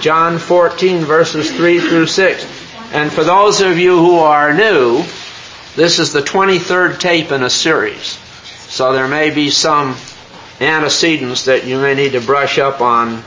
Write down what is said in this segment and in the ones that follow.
John 14, verses 3 through 6. And for those of you who are new, this is the 23rd tape in a series. So there may be some antecedents that you may need to brush up on.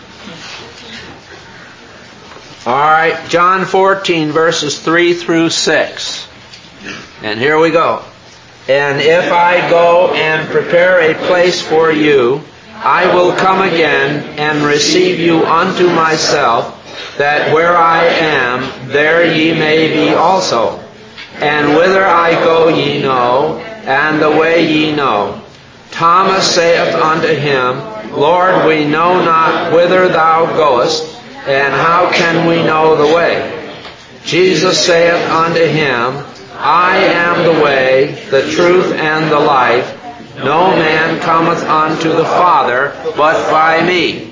All right, John 14, verses 3 through 6. And here we go. And if I go and prepare a place for you, I will come again and receive you unto myself, that where I am, there ye may be also. And whither I go ye know, and the way ye know. Thomas saith unto him, Lord, we know not whither thou goest, and how can we know the way? Jesus saith unto him, I am the way, the truth, and the life. No man cometh unto the Father but by me.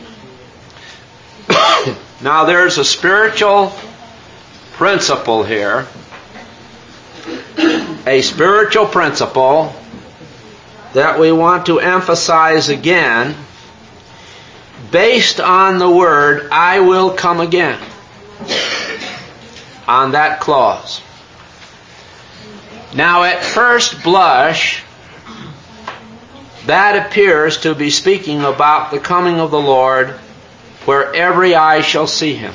Now there's a spiritual principle here. A spiritual principle that we want to emphasize again, based on the word, I will come again, on that clause. Now at first blush, that appears to be speaking about the coming of the Lord, where every eye shall see Him.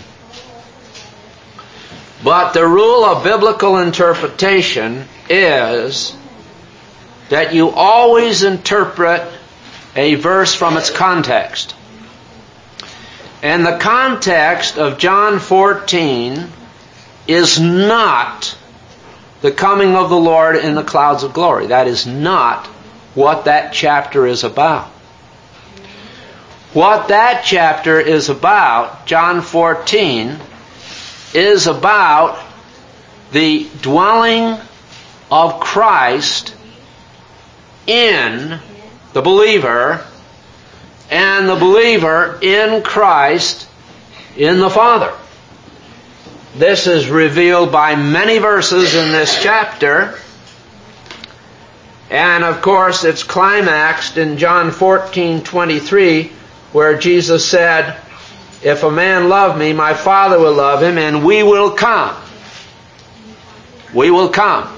But the rule of biblical interpretation is that you always interpret a verse from its context. And the context of John 14 is not the coming of the Lord in the clouds of glory. That is not what that chapter is about. What that chapter is about, John 14, is about the dwelling of Christ in the believer, and the believer in Christ in the Father. This is revealed by many verses in this chapter, and of course it's climaxed in John 14:23, where Jesus said, if a man love me, my Father will love him, and we will come. We will come.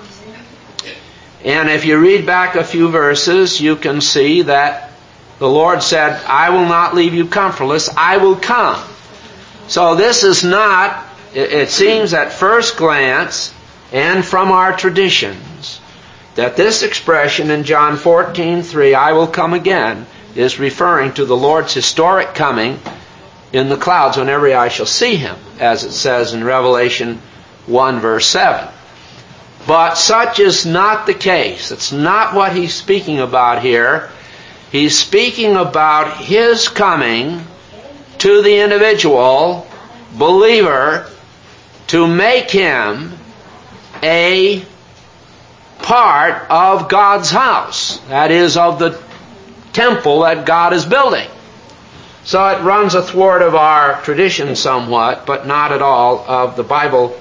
And if you read back a few verses, you can see that the Lord said, I will not leave you comfortless, I will come. So this is not, it seems at first glance, and from our traditions, that this expression in John 14:3, I will come again, is referring to the Lord's historic coming in the clouds when every eye shall see Him, as it says in Revelation 1 verse 7. But such is not the case. It's not what he's speaking about here. He's speaking about His coming to the individual believer to make him a part of God's house. That is, of the temple that God is building. So it runs athwart of our tradition somewhat, but not at all of the Bible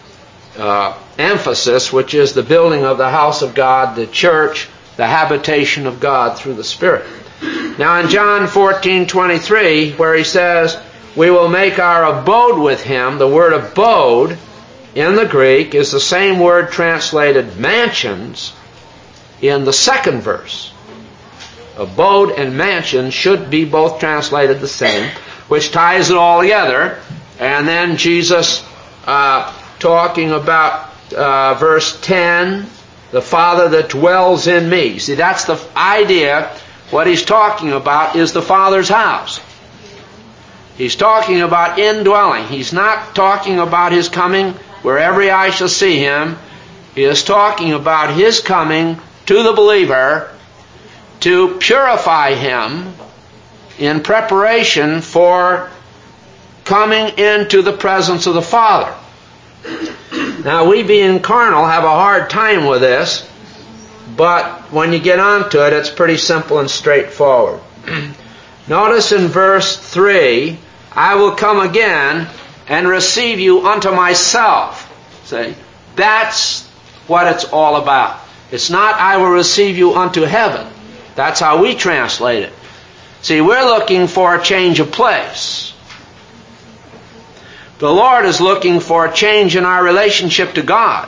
emphasis, which is the building of the house of God, the church, the habitation of God through the Spirit. Now in John 14:23, where he says, we will make our abode with Him, the word abode in the Greek is the same word translated mansions in the second verse. Abode and mansion should be both translated the same, which ties it all together. And then Jesus talking about verse 10, the Father that dwells in me. See, that's the idea. What he's talking about is the Father's house. He's talking about indwelling. He's not talking about His coming where every eye shall see Him. He is talking about His coming to the believer to purify him in preparation for coming into the presence of the Father. Now, we being carnal have a hard time with this, but when you get onto it, it's pretty simple and straightforward. Notice in verse 3, I will come again and receive you unto myself. See? That's what it's all about. It's not, I will receive you unto heaven. That's how we translate it. See, we're looking for a change of place. The Lord is looking for a change in our relationship to God.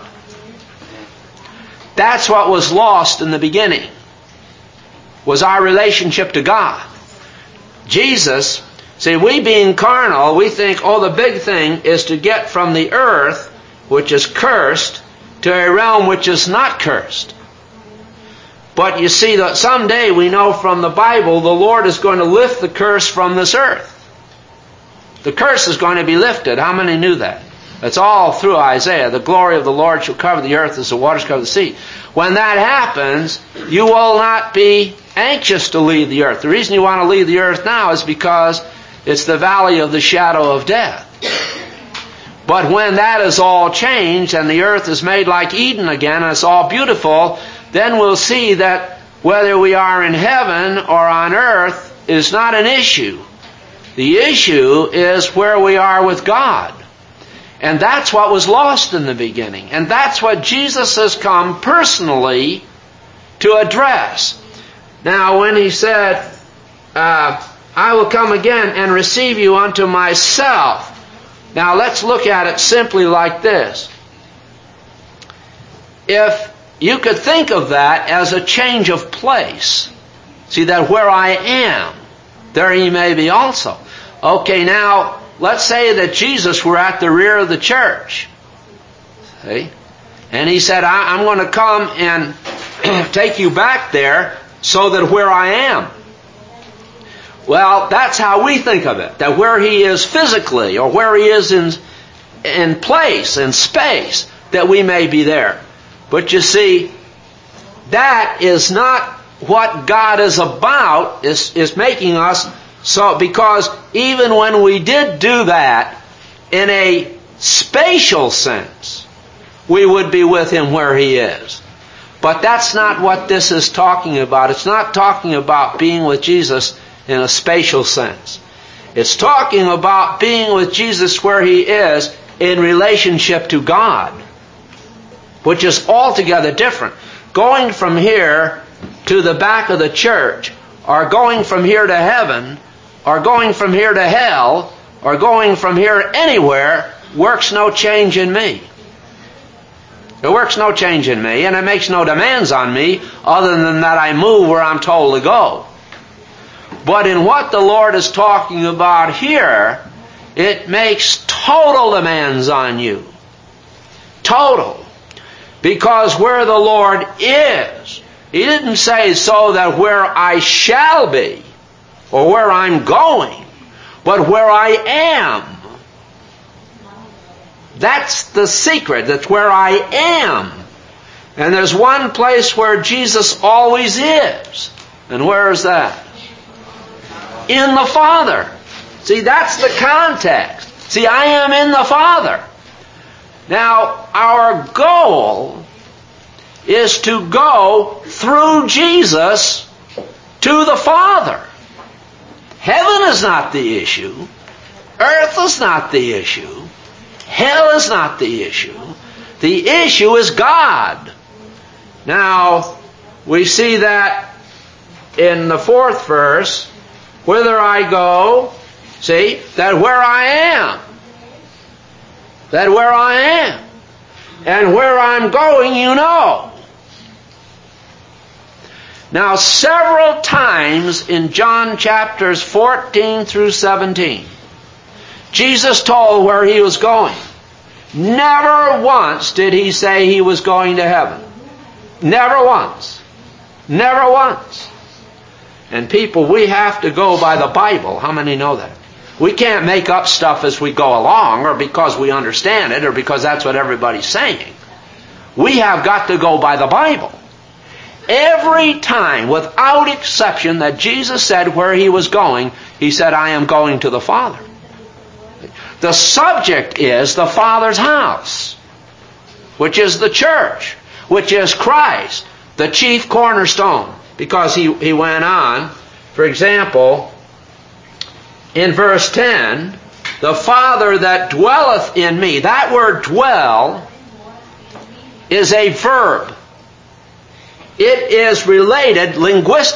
That's what was lost in the beginning, was our relationship to God. Jesus, see, we being carnal, we think, the big thing is to get from the earth, which is cursed, to a realm which is not cursed. But you see that someday we know from the Bible the Lord is going to lift the curse from this earth. The curse is going to be lifted. How many knew that? It's all through Isaiah. The glory of the Lord shall cover the earth as the waters cover the sea. When that happens, you will not be anxious to leave the earth. The reason you want to leave the earth now is because it's the valley of the shadow of death. But when that is all changed and the earth is made like Eden again and it's all beautiful, then we'll see that whether we are in heaven or on earth is not an issue. The issue is where we are with God. And that's what was lost in the beginning. And that's what Jesus has come personally to address. Now, when he said, I will come again and receive you unto myself. Now, let's look at it simply like this. If you could think of that as a change of place, see that where I am, there he may be also. Okay, now, let's say that Jesus were at the rear of the church. See? And he said, I'm going to come and take you back there so that where I am. Well, that's how we think of it. That where he is physically, or where he is in place, in space, that we may be there. But you see, that is not what God is about, is making us so, because even when we did do that, in a spatial sense, we would be with him where he is. But that's not what this is talking about. It's not talking about being with Jesus in a spatial sense. It's talking about being with Jesus where he is in relationship to God, which is altogether different. Going from here to the back of the church, or going from here to heaven, or going from here to hell, or going from here anywhere, works no change in me. It works no change in me, and it makes no demands on me other than that I move where I'm told to go. But in what the Lord is talking about here, it makes total demands on you. Total. Because where the Lord is, he didn't say so that where I shall be, or where I'm going, but where I am. That's the secret. That's where I am. And there's one place where Jesus always is. And where is that? In the Father. See, that's the context. See, I am in the Father. Now, our goal is to go through Jesus to the Father. Heaven is not the issue. Earth is not the issue. Hell is not the issue. The issue is God. Now, we see that in the 4th verse, whither I go, see, that where I am. That where I am. And where I'm going, you know. Now, several times in John chapters 14 through 17, Jesus told where he was going. Never once did he say he was going to heaven. Never once. Never once. And people, we have to go by the Bible. How many know that? We can't make up stuff as we go along, or because we understand it, or because that's what everybody's saying. We have got to go by the Bible. Every time, without exception, that Jesus said where he was going, he said, I am going to the Father. The subject is the Father's house, which is the church, which is Christ, the chief cornerstone. Because he went on, for example, in verse 10, the Father that dwelleth in me. That word dwell is a verb. It is related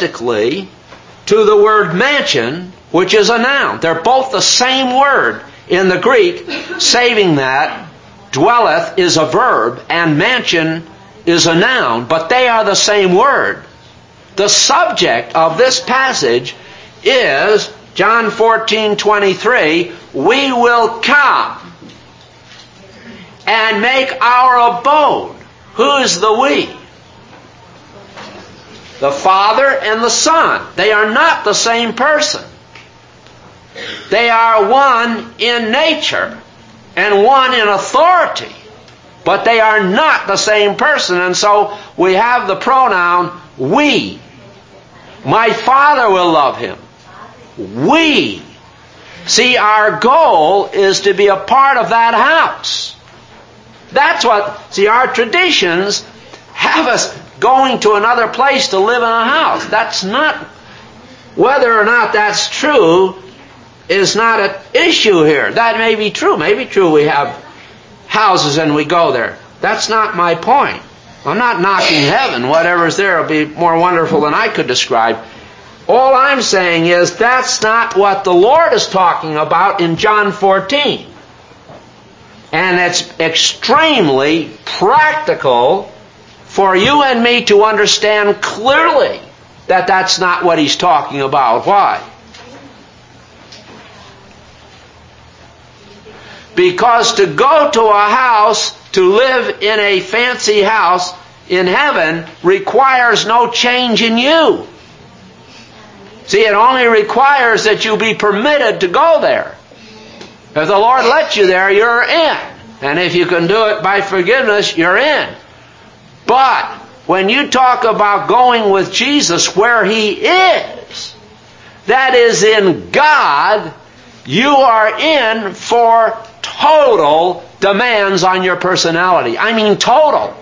linguistically to the word mansion, which is a noun. They're both the same word In the Greek, saving that, dwelleth is a verb, and mansion is a noun, but they are the same word. The subject of this passage is John 14:23, we will come and make our abode. Who is the we? The Father and the Son. They are not the same person. They are one in nature and one in authority, but they are not the same person. And so we have the pronoun we. My Father will love him. We. See, our goal is to be a part of that house. That's what, see, our traditions have us going to another place to live in a house. That's not, whether or not that's true is not an issue here. That may be true. Maybe true we have houses and we go there. That's not my point. I'm not knocking heaven. Whatever's there will be more wonderful than I could describe. All I'm saying is that's not what the Lord is talking about in John 14. And it's extremely practical for you and me to understand clearly that that's not what he's talking about. Why? Because to go to a house, to live in a fancy house in heaven, requires no change in you. See, it only requires that you be permitted to go there. If the Lord lets you there, you're in. And if you can do it by forgiveness, you're in. But when you talk about going with Jesus where He is, that is in God, you are in for total demands on your personality. I mean total.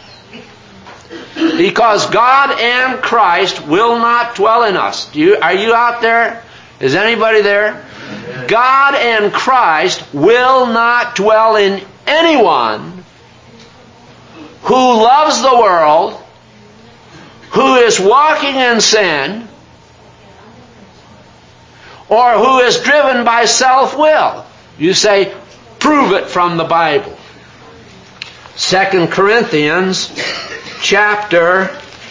Because God and Christ will not dwell in us. Are you out there? Is anybody there? God and Christ will not dwell in anyone who loves the world, who is walking in sin, or who is driven by self-will. You say, prove it from the Bible. 2 Corinthians chapter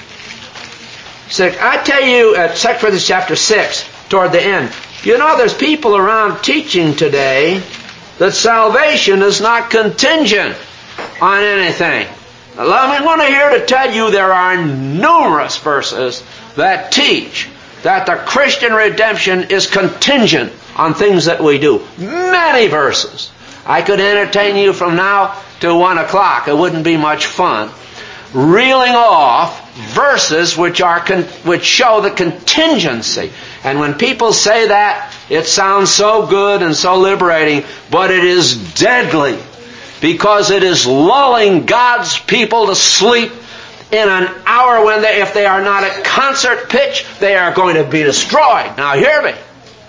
6. I tell you at 2 Corinthians chapter 6, toward the end, you know there's people around teaching today that salvation is not contingent on anything. I want to here to tell you there are numerous verses that teach that the Christian redemption is contingent on things that we do. Many verses. I could entertain you from now to 1 o'clock. It wouldn't be much fun. Reeling off verses which show the contingency. And when people say that, it sounds so good and so liberating, but it is deadly, because it is lulling God's people to sleep in an hour when if they are not at concert pitch, they are going to be destroyed. Now hear me.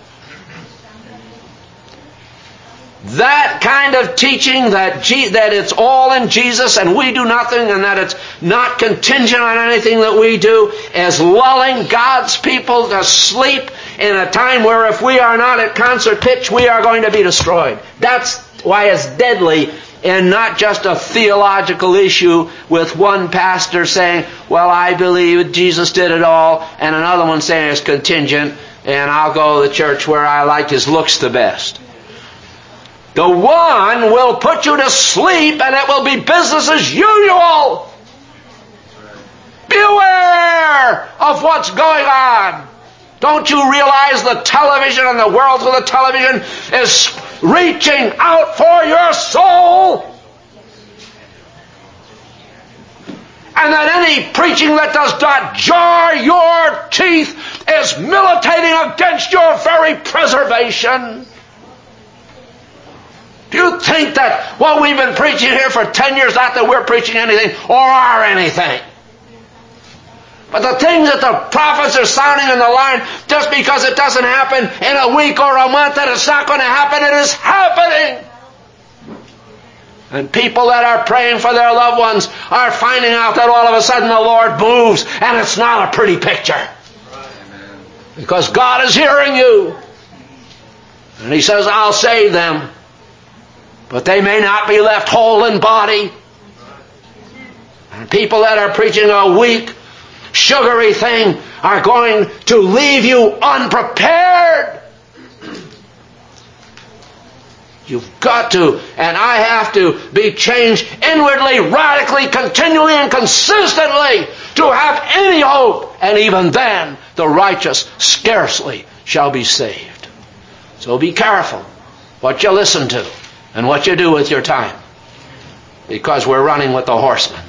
That kind of teaching that it's all in Jesus and we do nothing and that it's not contingent on anything that we do is lulling God's people to sleep in a time where if we are not at concert pitch, we are going to be destroyed. That's why it's deadly and not just a theological issue with one pastor saying, well, I believe Jesus did it all, and another one saying it's contingent and I'll go to the church where I like his looks the best. The one will put you to sleep and it will be business as usual. Beware of what's going on. Don't you realize the television and the world through the television is reaching out for your soul? And that any preaching that does not jar your teeth is militating against your very preservation. Do you think that what we've been preaching here for 10 years, not that we're preaching anything or are anything? But the things that the prophets are sounding in the line, just because it doesn't happen in a week or a month, that it's not going to happen, it is happening. And people that are praying for their loved ones are finding out that all of a sudden the Lord moves, and it's not a pretty picture. Because God is hearing you. And He says, I'll save them. but they may not be left whole in body. And people that are preaching a weak, sugary thing are going to leave you unprepared. You've got to, and I have to, be changed inwardly, radically, continually, and consistently to have any hope. And even then, the righteous scarcely shall be saved. So be careful what you listen to and what you do with your time, because we're running with the horsemen.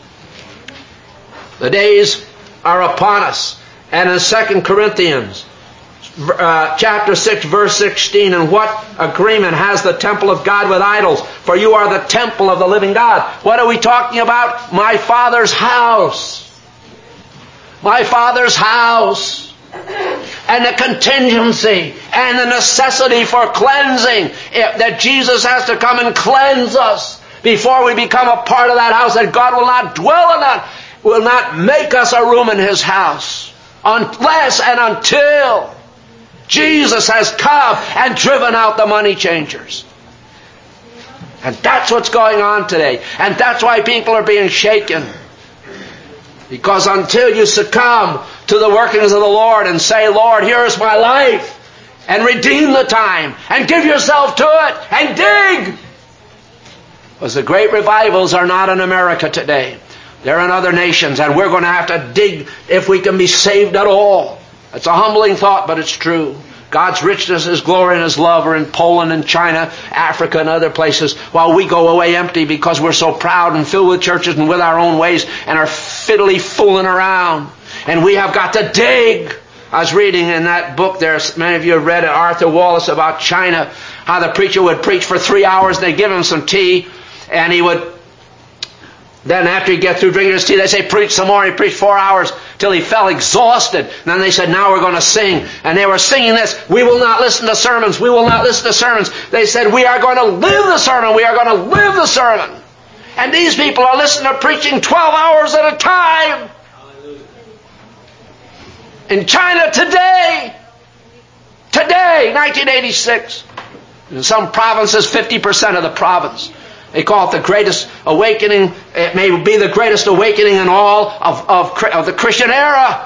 The days are upon us. And in 2 Corinthians chapter 6, verse 16, and what agreement has the temple of God with idols? For you are the temple of the living God. What are we talking about? My Father's house. My Father's house. And the contingency and the necessity for cleansing, that Jesus has to come and cleanse us before we become a part of that house, that God will not dwell in that, will not make us a room in His house unless and until Jesus has come and driven out the money changers. And that's what's going on today. And that's why people are being shaken. Because until you succumb to the workings of the Lord and say, Lord, here is my life, and redeem the time, and give yourself to it, and dig. Because the great revivals are not in America today. They're in other nations, and we're going to have to dig if we can be saved at all. It's a humbling thought, but it's true. God's richness, His glory, and His love are in Poland and China, Africa, and other places, while we go away empty because we're so proud and filled with churches and with our own ways and are fiddly fooling around. And we have got to dig. I was reading in that book there, many of you have read it, Arthur Wallace, about China, how the preacher would preach for 3 hours, and they'd give him some tea, and he would, then after he'd get through drinking his tea, they'd say, preach some more. He preached 4 hours till he fell exhausted. And then they said, now we're going to sing. And they were singing this, we will not listen to sermons. We will not listen to sermons. They said, we are going to live the sermon. We are going to live the sermon. And these people are listening to preaching 12 hours at a time. In China today, 1986, in some provinces, 50% of the province. They call it the greatest awakening. It may be the greatest awakening in all of the Christian era.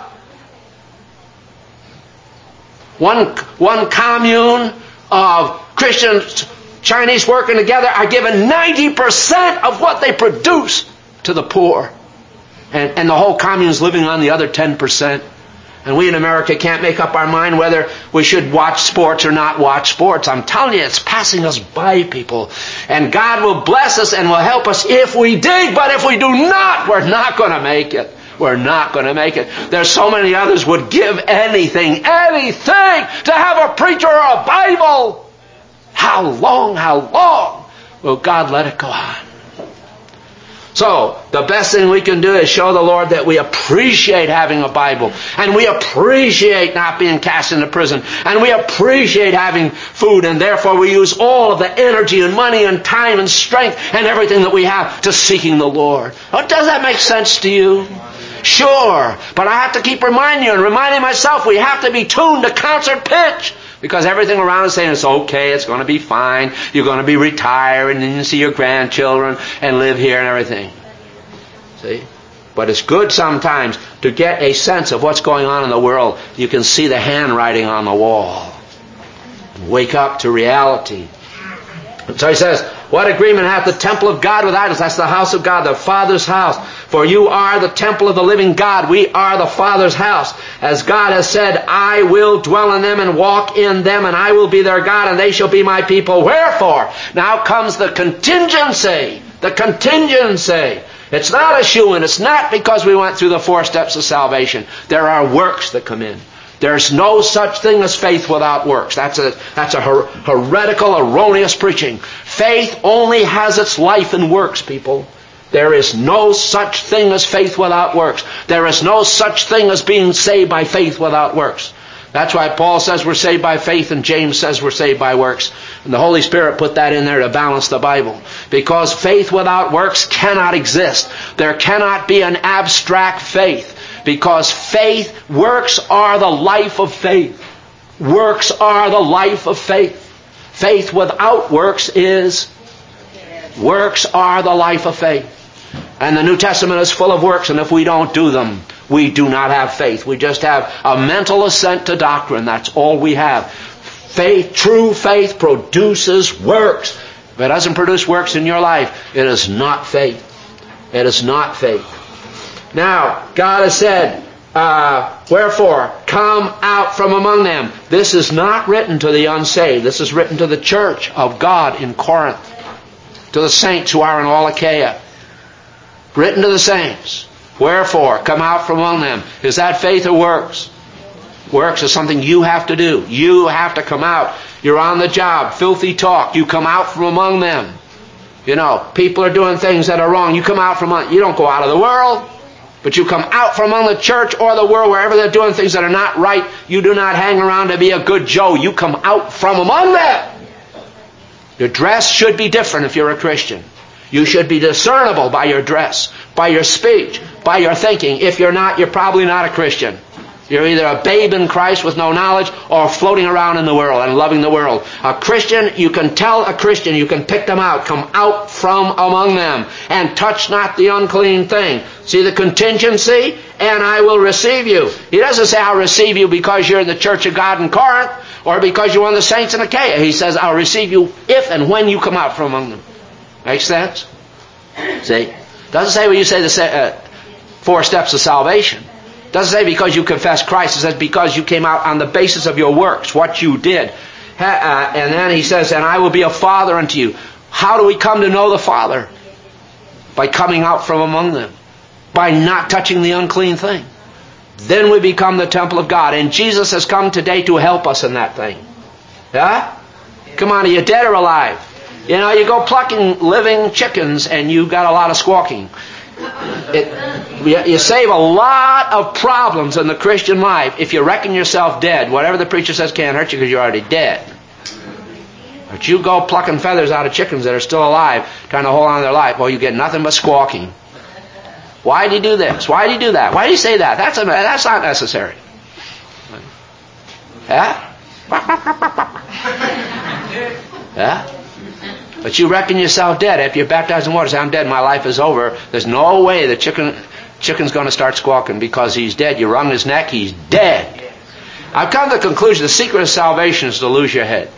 One commune of Christians, Chinese working together are given 90% of what they produce to the poor. And the whole commune is living on the other 10%. And we in America can't make up our mind whether we should watch sports or not watch sports. I'm telling you, it's passing us by, people. And God will bless us and will help us if we dig. But if we do not, we're not going to make it. We're not going to make it. There's so many others would give anything to have a preacher or a Bible. How long will God let it go on? So, the best thing we can do is show the Lord that we appreciate having a Bible. And we appreciate not being cast into prison. And we appreciate having food. And therefore we use all of the energy and money and time and strength and everything that we have to seeking the Lord. Oh, does that make sense to you? Sure. But I have to keep reminding you and reminding myself we have to be tuned to concert pitch. Because everything around is saying it's okay, it's going to be fine, you're going to be retired and then you see your grandchildren and live here and everything. See? But it's good sometimes to get a sense of what's going on in the world. You can see the handwriting on the wall. And wake up to reality. And so he says, what agreement hath the temple of God with idols? That's the house of God, the Father's house. For you are the temple of the living God. We are the Father's house. As God has said, I will dwell in them and walk in them, and I will be their God, and they shall be my people. Wherefore, now comes the contingency. The contingency. It's not a shoo-in. It's not because we went through the 4 steps of salvation. There are works that come in. There's no such thing as faith without works. That's a heretical, erroneous preaching. Faith only has its life in works, people. There is no such thing as faith without works. There is no such thing as being saved by faith without works. That's why Paul says we're saved by faith and James says we're saved by works. And the Holy Spirit put that in there to balance the Bible. Because faith without works cannot exist. There cannot be an abstract faith. Because works are the life of faith. Works are the life of faith. Faith without works is Works are the life of faith. And the New Testament is full of works, and if we don't do them, we do not have faith. We just have a mental assent to doctrine. That's all we have. Faith, true faith, produces works. If it doesn't produce works in your life, it is not faith. It is not faith. Now, God has said, wherefore, come out from among them. This is not written to the unsaved. This is written to the church of God in Corinth, to the saints who are in all Achaia. Written to the saints. Wherefore, come out from among them. Is that faith or works? Works is something you have to do. You have to come out. You're on the job. Filthy talk. You come out from among them. You know, people are doing things that are wrong. You come out from among. You don't go out of the world. But you come out from among the church or the world, wherever they're doing things that are not right. You do not hang around to be a good Joe. You come out from among them. Your dress should be different if you're a Christian. You should be discernible by your dress, by your speech, by your thinking. If you're not, you're probably not a Christian. You're either a babe in Christ with no knowledge or floating around in the world and loving the world. A Christian, you can tell a Christian, you can pick them out. Come out from among them and touch not the unclean thing. See the contingency? And I will receive you. He doesn't say I'll receive you because you're in the church of God in Corinth or because you're one of the saints in Achaia. He says I'll receive you if and when you come out from among them. Makes sense? See? Doesn't say when you say the 4 steps of salvation. Doesn't say because you confess Christ. It says because you came out on the basis of your works, what you did. And then he says, and I will be a father unto you. How do we come to know the Father? By coming out from among them. By not touching the unclean thing. Then we become the temple of God. And Jesus has come today to help us in that thing. Yeah? Come on, are you dead or alive? You know, you go plucking living chickens and you got a lot of squawking. You save a lot of problems in the Christian life if you reckon yourself dead. Whatever the preacher says can't hurt you because you're already dead. But you go plucking feathers out of chickens that are still alive, trying to hold on to their life, well, you get nothing but squawking. Why do you do this? Why do you do that? Why do you say that? That's not necessary. Yeah? Yeah? But you reckon yourself dead. After you're baptized in water, say, I'm dead, my life is over. There's no way the chicken's going to start squawking because he's dead. You wrung his neck, he's dead. I've come to the conclusion the secret of salvation is to lose your head.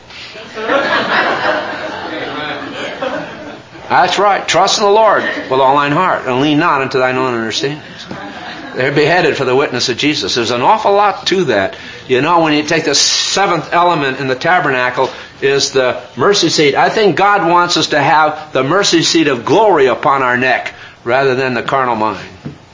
That's right. Trust in the Lord with all thine heart and lean not unto thine own understanding. They're beheaded for the witness of Jesus. There's an awful lot to that. You know, when you take the 7th element in the tabernacle is the mercy seat. I think God wants us to have the mercy seat of glory upon our neck rather than the carnal mind.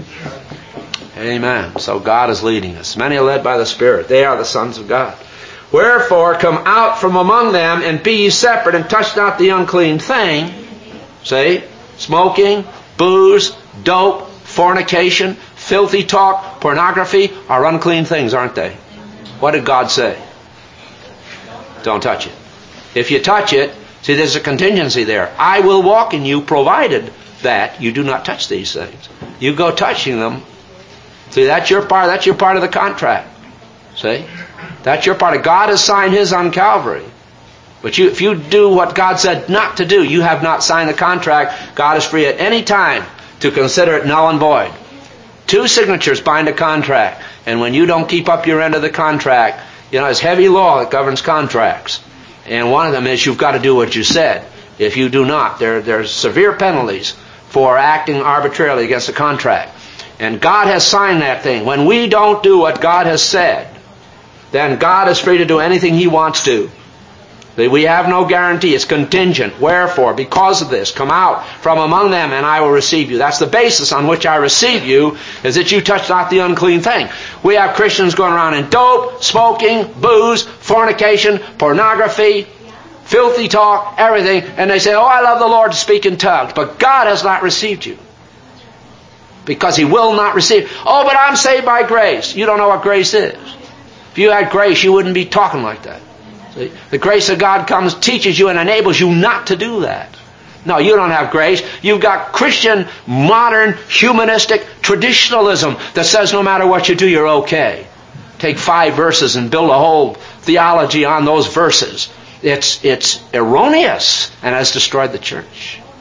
Amen. So God is leading us. Many are led by the Spirit. They are the sons of God. Wherefore, come out from among them and be ye separate and touch not the unclean thing. See? Smoking, booze, dope, fornication, filthy talk, pornography are unclean things, aren't they? What did God say? Don't touch it. If you touch it, see, there's a contingency there. I will walk in you provided that you do not touch these things. You go touching them. See, that's your part. That's your part of the contract. See? That's your part. God has signed His on Calvary. But if you do what God said not to do, you have not signed the contract. God is free at any time to consider it null and void. 2 signatures bind a contract. And when you don't keep up your end of the contract, you know, there's heavy law that governs contracts. And one of them is you've got to do what you said. If you do not, there's severe penalties for acting arbitrarily against a contract. And God has signed that thing. When we don't do what God has said, then God is free to do anything He wants to. We have no guarantee. It's contingent. Wherefore, because of this, come out from among them and I will receive you. That's the basis on which I receive you, is that you touch not the unclean thing. We have Christians going around in dope, smoking, booze, fornication, pornography, filthy talk, everything, and they say, oh, I love the Lord to speak in tongues. But God has not received you. Because He will not receive. Oh, but I'm saved by grace. You don't know what grace is. If you had grace, you wouldn't be talking like that. See? The grace of God comes, teaches you, and enables you not to do that. No, you don't have grace. You've got Christian, modern, humanistic traditionalism that says no matter what you do, you're okay. Take 5 verses and build a whole theology on those verses. It's erroneous and has destroyed the church.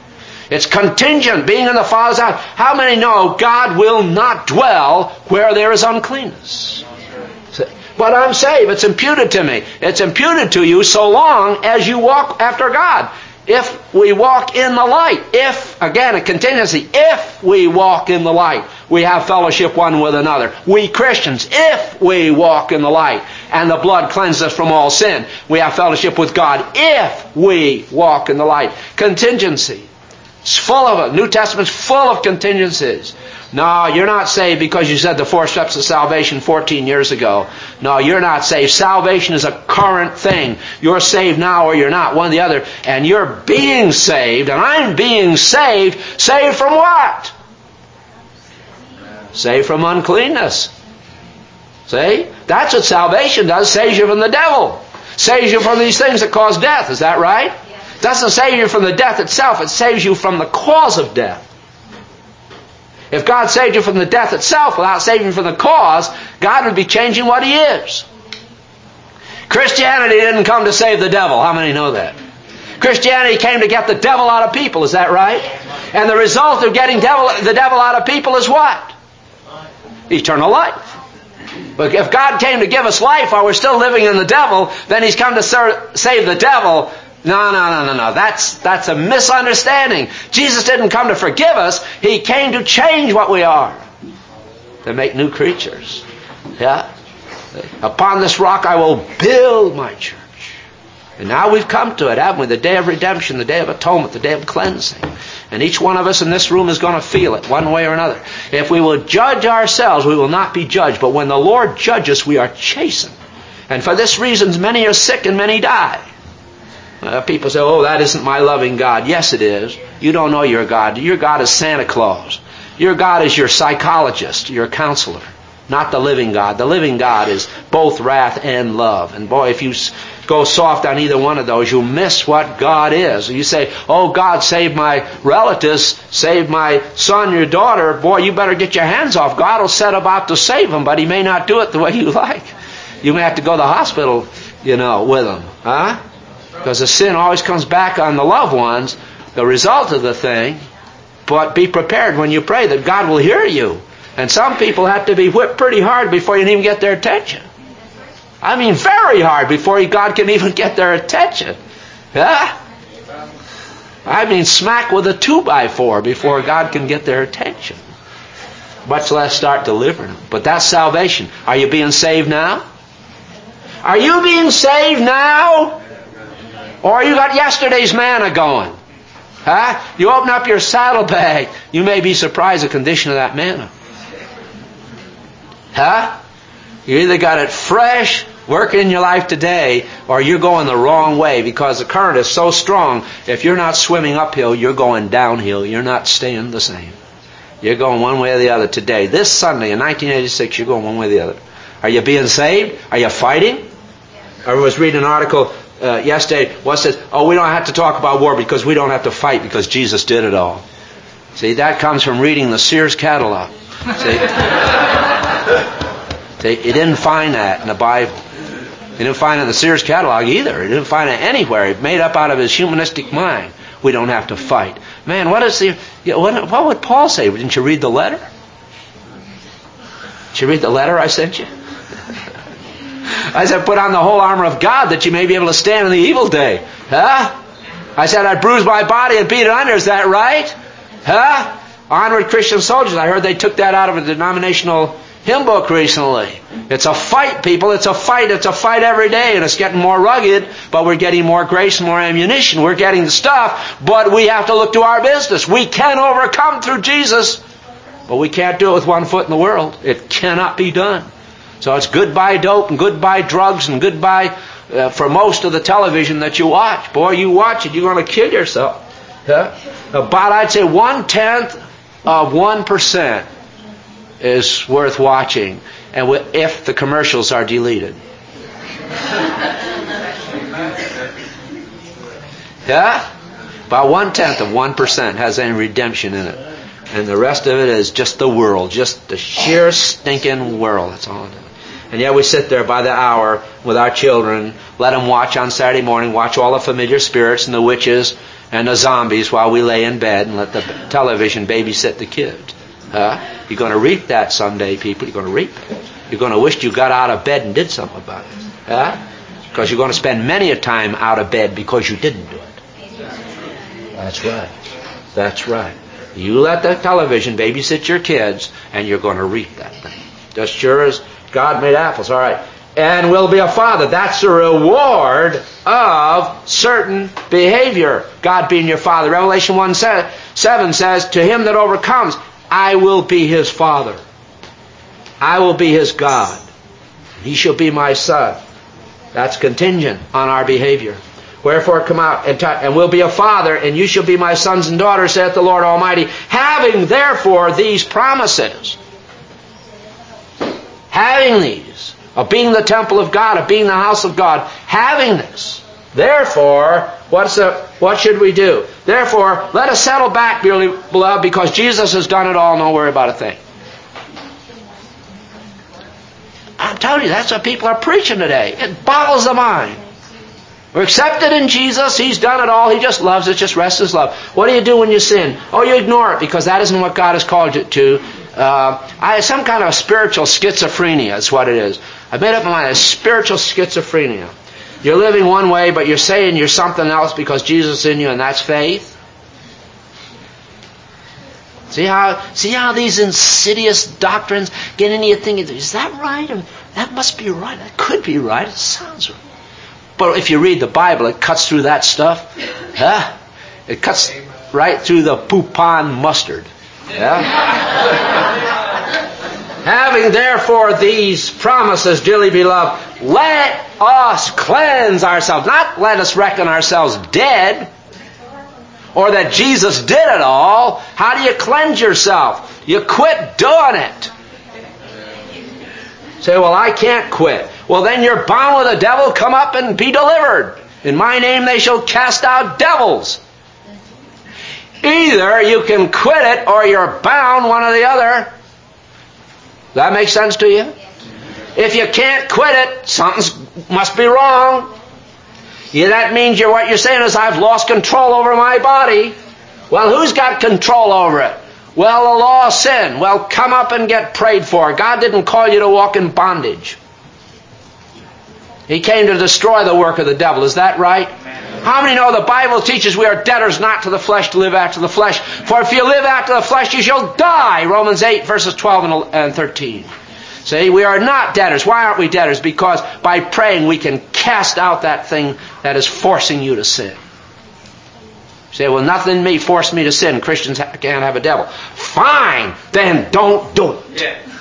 It's contingent, being in the Father's house. How many know God will not dwell where there is uncleanness? But I'm saved. It's imputed to me. It's imputed to you so long as you walk after God. If we walk in the light, if, again, a contingency, if we walk in the light, we have fellowship one with another. We Christians, if we walk in the light, and the blood cleanses us from all sin, we have fellowship with God if we walk in the light. Contingency. It's full of it. New Testament's full of contingencies. No, you're not saved because you said the 4 steps of salvation 14 years ago. No, you're not saved. Salvation is a current thing. You're saved now or you're not, one or the other. And you're being saved, and I'm being saved. Saved from what? Saved from uncleanness. See? That's what salvation does. Saves you from the devil. Saves you from these things that cause death. Is that right? It doesn't save you from the death itself. It saves you from the cause of death. If God saved you from the death itself without saving you from the cause, God would be changing what He is. Christianity didn't come to save the devil. How many know that? Christianity came to get the devil out of people. Is that right? And the result of getting the devil out of people is what? Eternal life. But if God came to give us life while we're still living in the devil, then He's come to save the devil. No. That's a misunderstanding. Jesus didn't come to forgive us. He came to change what we are. To make new creatures. Yeah? Upon this rock I will build my church. And now we've come to it, haven't we? The day of redemption, the day of atonement, the day of cleansing. And each one of us in this room is going to feel it one way or another. If we will judge ourselves, we will not be judged. But when the Lord judges, we are chastened. And for this reason, many are sick and many die. People say, oh, that isn't my loving God. Yes, it is. You don't know your God. Your God is Santa Claus. Your God is your psychologist, your counselor, not the living God. The living God is both wrath and love. And boy, if you go soft on either one of those, you'll miss what God is. You say, oh, God, save my relatives, save my son, your daughter. Boy, you better get your hands off. God will set about to save them, but He may not do it the way you like. You may have to go to the hospital, with them. Huh? Because the sin always comes back on the loved ones, the result of the thing. But be prepared when you pray that God will hear you. And some people have to be whipped pretty hard before you can even get their attention. I mean very hard before God can even get their attention. Yeah? I mean smack with a 2x4 before God can get their attention. Much less start delivering them. But that's salvation. Are you being saved now? Are you being saved now? Or you got yesterday's manna going? Huh? You open up your saddlebag, you may be surprised at the condition of that manna. Huh? You either got it fresh, working in your life today, or you're going the wrong way because the current is so strong. If you're not swimming uphill, you're going downhill. You're not staying the same. You're going one way or the other today. This Sunday in 1986, you're going one way or the other. Are you being saved? Are you fighting? I was reading an article yesterday. What says, oh, we don't have to talk about war because we don't have to fight because Jesus did it all. See, that comes from reading the Sears catalog. See? You didn't find that in the Bible. You didn't find it in the Sears catalog either. You didn't find it anywhere. It made up out of his humanistic mind. We don't have to fight. Man, what would Paul say? Didn't you read the letter? Did you read the letter I sent you? I said, put on the whole armor of God that you may be able to stand in the evil day. Huh? I said, I'd bruise my body and beat it under. Is that right? Huh? Onward Christian soldiers. I heard they took that out of a denominational hymn book recently. It's a fight, people. It's a fight. It's a fight every day, and it's getting more rugged, but we're getting more grace and more ammunition. We're getting the stuff, but we have to look to our business. We can overcome through Jesus, but we can't do it with one foot in the world. It cannot be done. So it's goodbye dope and goodbye drugs and goodbye for most of the television that you watch. Boy, you watch it, you're going to kill yourself. Huh? About, I'd say, 1/10 of 1% is worth watching, and if the commercials are deleted. Yeah? About 1/10 of 1% has any redemption in it. And the rest of it is just the world, just the sheer stinking world. That's all it is. And yet we sit there by the hour with our children, let them watch on Saturday morning, watch all the familiar spirits and the witches and the zombies while we lay in bed and let the television babysit the kids. You're going to reap that someday, people. You're going to reap it. You're going to wish you got out of bed and did something about it. Because you're going to spend many a time out of bed because you didn't do it. That's right. That's right. You let the television babysit your kids, and you're going to reap that thing. Just sure as God made apples. All right. And will be a father. That's the reward of certain behavior. God being your father. Revelation 1:7 says, to him that overcomes, I will be his father. I will be his God. He shall be my son. That's contingent on our behavior. Wherefore come out and will be a father, and you shall be my sons and daughters, saith the Lord Almighty. Having therefore these promises, having these, of being the temple of God, of being the house of God, having this, therefore, what should we do? Therefore, let us settle back, dearly beloved, because Jesus has done it all, and don't worry about a thing. I'm telling you, that's what people are preaching today. It boggles the mind. We're accepted in Jesus. He's done it all. He just loves it. Just rests his love. What do you do when you sin? Oh, you ignore it because that isn't what God has called you to. Some kind of spiritual schizophrenia is what it is. I've made up my mind. It's spiritual schizophrenia. You're living one way, but you're saying you're something else because Jesus is in you, and that's faith. See how these insidious doctrines get into you thinking, is that right? Or, that must be right. That could be right. It sounds right. But if you read the Bible, it cuts through that stuff. It cuts right through the poupon mustard. Having therefore these promises, dearly beloved, let us cleanse ourselves. Not let us reckon ourselves dead, or that Jesus did it all. How do you cleanse yourself? You quit doing it. Say, well, I can't quit. Well, then you're bound with the devil. Come up and be delivered. In my name they shall cast out devils. Either you can quit it or you're bound, one or the other. Does that make sense to you? If you can't quit it, something must be wrong. That means what you're saying is, I've lost control over my body. Well, who's got control over it? Well, the law of sin. Well, come up and get prayed for. God didn't call you to walk in bondage. He came to destroy the work of the devil. Is that right? How many know the Bible teaches we are debtors not to the flesh to live after the flesh? For if you live after the flesh, you shall die. Romans 8, verses 12 and 13. See, we are not debtors. Why aren't we debtors? Because by praying we can cast out that thing that is forcing you to sin. You say, well, nothing in me forced me to sin. Christians can't have a devil. Fine, then don't do it.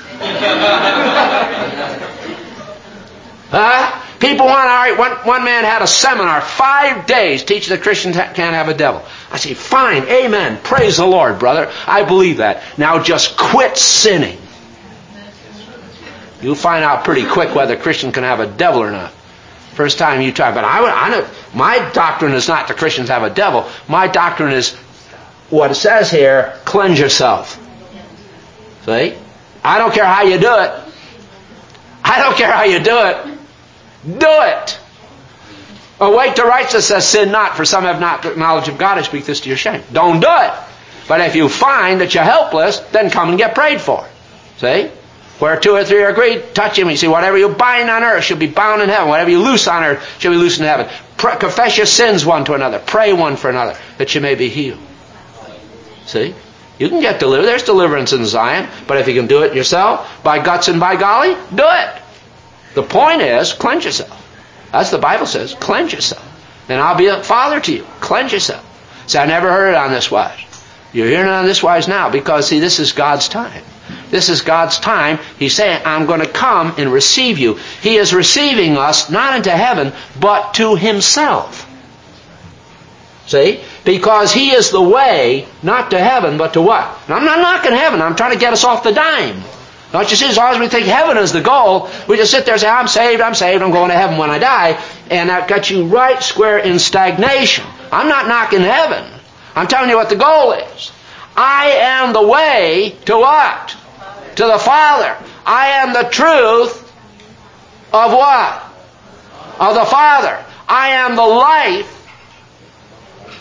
Yeah. People want to argue. One man had a seminar, 5 days, teaching that Christians can't have a devil. I say, fine, amen, praise the Lord, brother. I believe that. Now just quit sinning. You'll find out pretty quick whether a Christian can have a devil or not. First time you try. But I know, my doctrine is not the Christians have a devil. My doctrine is what it says here, cleanse yourself. See? I don't care how you do it. I don't care how you do it. Do it. Awake to righteousness says, sin not, for some have not knowledge of God. I speak this to your shame. Don't do it. But if you find that you're helpless, then come and get prayed for. See? Where 2 or 3 are agreed, touch him. You see, whatever you bind on earth shall be bound in heaven. Whatever you loose on earth shall be loosed in heaven. Confess your sins one to another. Pray one for another, that you may be healed. See? You can get delivered. There's deliverance in Zion. But if you can do it yourself, by guts and by golly, do it. The point is, cleanse yourself. That's what the Bible says. Cleanse yourself. And I'll be a father to you. Cleanse yourself. See, I never heard it on this wise. You're hearing it on this wise now because, see, this is God's time. This is God's time. He's saying, I'm going to come and receive you. He is receiving us not into heaven, but to Himself. See? Because He is the way, not to heaven, but to what? And I'm not knocking heaven. I'm trying to get us off the dime. Don't you see, as long as we think heaven is the goal, we just sit there and say, I'm saved, I'm going to heaven when I die. And that got you right square in stagnation. I'm not knocking heaven. I'm telling you what the goal is. I am the way to what? To the Father. I am the truth of what? Of the Father. I am the life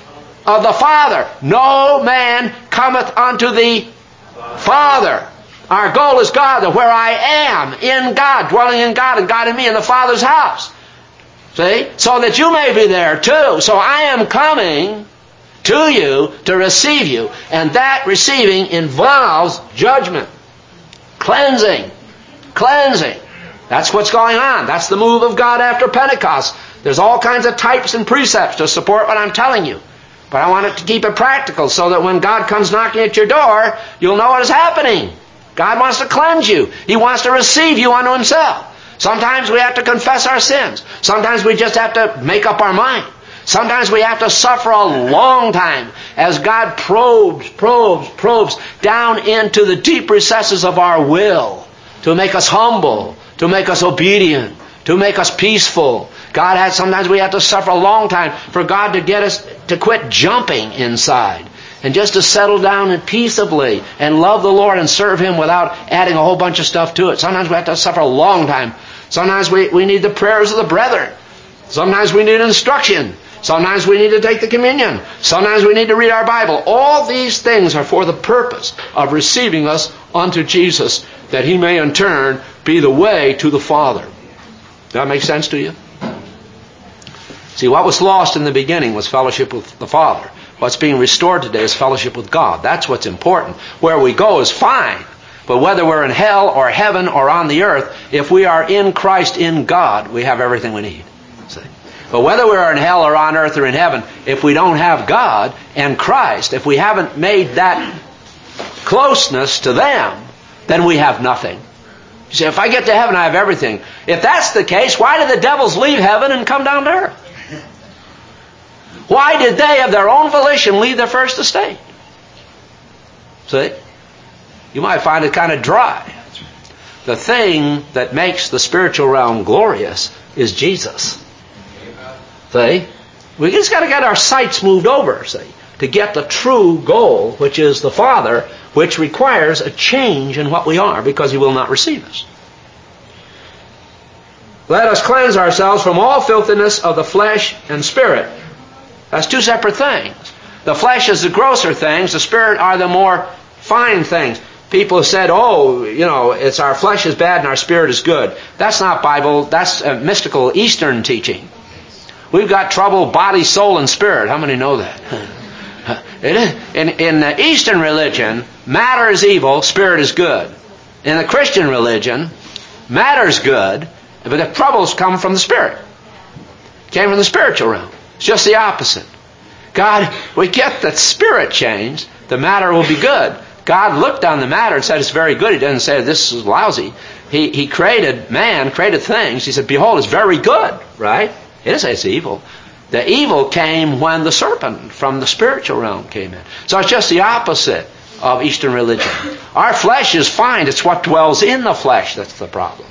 of the Father. No man cometh unto the Father. Our goal is God, that where I am, in God, dwelling in God, and God in me, in the Father's house. See? So that you may be there too. So I am coming to you to receive you. And that receiving involves judgment. Cleansing. Cleansing. That's what's going on. That's the move of God after Pentecost. There's all kinds of types and precepts to support what I'm telling you. But I want it to keep it practical so that when God comes knocking at your door, you'll know what is happening. God wants to cleanse you. He wants to receive you unto Himself. Sometimes we have to confess our sins. Sometimes we just have to make up our mind. Sometimes we have to suffer a long time as God probes down into the deep recesses of our will to make us humble, to make us obedient, to make us peaceful. Sometimes we have to suffer a long time for God to get us to quit jumping inside and just to settle down and peaceably and love the Lord and serve Him without adding a whole bunch of stuff to it. Sometimes we have to suffer a long time. Sometimes we need the prayers of the brethren. Sometimes we need instruction. Sometimes we need to take the communion. Sometimes we need to read our Bible. All these things are for the purpose of receiving us unto Jesus, that He may in turn be the way to the Father. Does that make sense to you? See, what was lost in the beginning was fellowship with the Father. What's being restored today is fellowship with God. That's what's important. Where we go is fine. But whether we're in hell or heaven or on the earth, if we are in Christ, in God, we have everything we need. See? But whether we're in hell or on earth or in heaven, if we don't have God and Christ, if we haven't made that closeness to them, then we have nothing. You say, if I get to heaven, I have everything. If that's the case, why did the devils leave heaven and come down to earth? Why did they, of their own volition, leave their first estate? See? You might find it kind of dry. The thing that makes the spiritual realm glorious is Jesus. See? We just got to get our sights moved over, see, to get the true goal, which is the Father, which requires a change in what we are, because He will not receive us. Let us cleanse ourselves from all filthiness of the flesh and spirit. That's two separate things. The flesh is the grosser things. The spirit are the more fine things. People have said, it's our flesh is bad and our spirit is good. That's not Bible. That's a mystical Eastern teaching. We've got trouble body, soul, and spirit. How many know that? It is. In the Eastern religion, matter is evil, spirit is good. In the Christian religion, matter is good, but the troubles come from the spirit. Came from the spiritual realm. It's just the opposite. God, we get the spirit changed, the matter will be good. God looked on the matter and said it's very good. He didn't say this is lousy. He created man, created things. He said, behold, it's very good, right? He didn't say it's evil. The evil came when the serpent from the spiritual realm came in. So it's just the opposite of Eastern religion. Our flesh is fine. It's what dwells in the flesh that's the problem.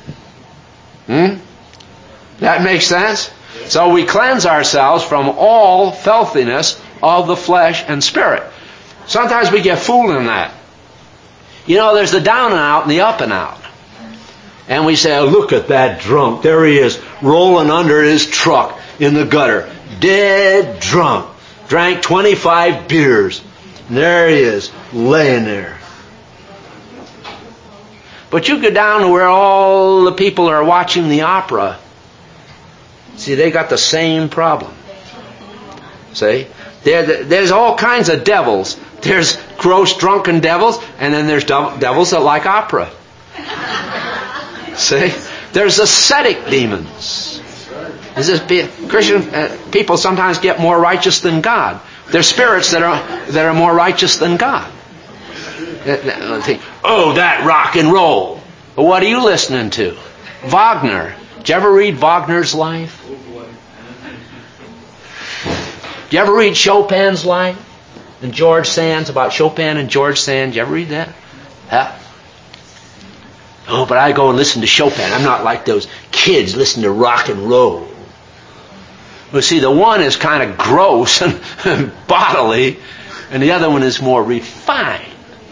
That makes sense? So we cleanse ourselves from all filthiness of the flesh and spirit. Sometimes we get fooled in that. There's the down and out and the up and out. And we say, look at that drunk. There he is, rolling under his truck in the gutter. Dead drunk. Drank 25 beers. And there he is, laying there. But you go down to where all the people are watching the opera. See, they got the same problem. See? There's all kinds of devils. There's gross, drunken devils, and then there's devils that like opera. See? There's ascetic demons. Christian people sometimes get more righteous than God. There's spirits that are more righteous than God. Think, that rock and roll. But what are you listening to? Wagner. Did you ever read Wagner's life? Did you ever read Chopin's life? And George Sand's, about Chopin and George Sand. Did you ever read that? Huh? But I go and listen to Chopin. I'm not like those kids listening to rock and roll. Well, see, the one is kind of gross and bodily, and the other one is more refined.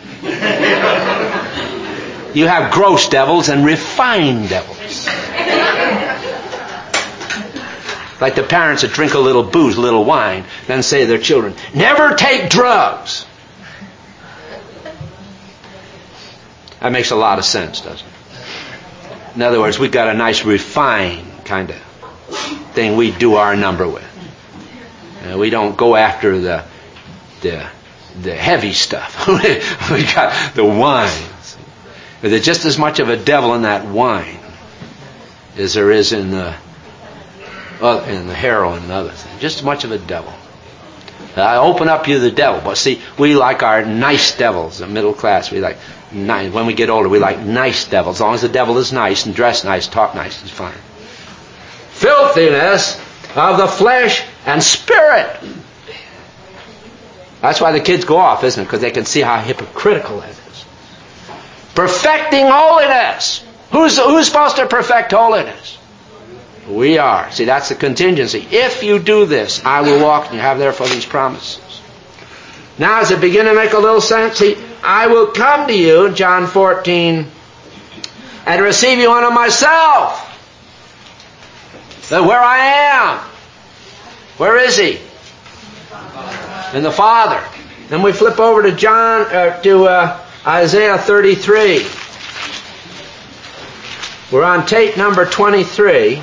You have gross devils and refined devils. Like the parents that drink a little booze, a little wine, then say to their children, never take drugs. That makes a lot of sense, doesn't it? In other words, we've got a nice refined kind of thing we do our number with. We don't go after the heavy stuff. We got the wine. There's just as much of a devil in that wine as there is in the heroin and other things. Just as much of a devil. I open up you the devil. But see, we like our nice devils, the middle class. We like nice. When we get older, we like nice devils. As long as the devil is nice and dressed nice, talk nice, it's fine. Filthiness of the flesh and spirit. That's why the kids go off, isn't it? Because they can see how hypocritical that is. Perfecting holiness. Who's supposed to perfect holiness? We are. See, that's the contingency. If you do this, I will walk, and you have therefore these promises. Now, does it begin to make a little sense? See, I will come to you, John 14, and receive you unto myself. That where I am. Where is He? In the Father. Then we flip over to Isaiah 33. We're on tape number 23,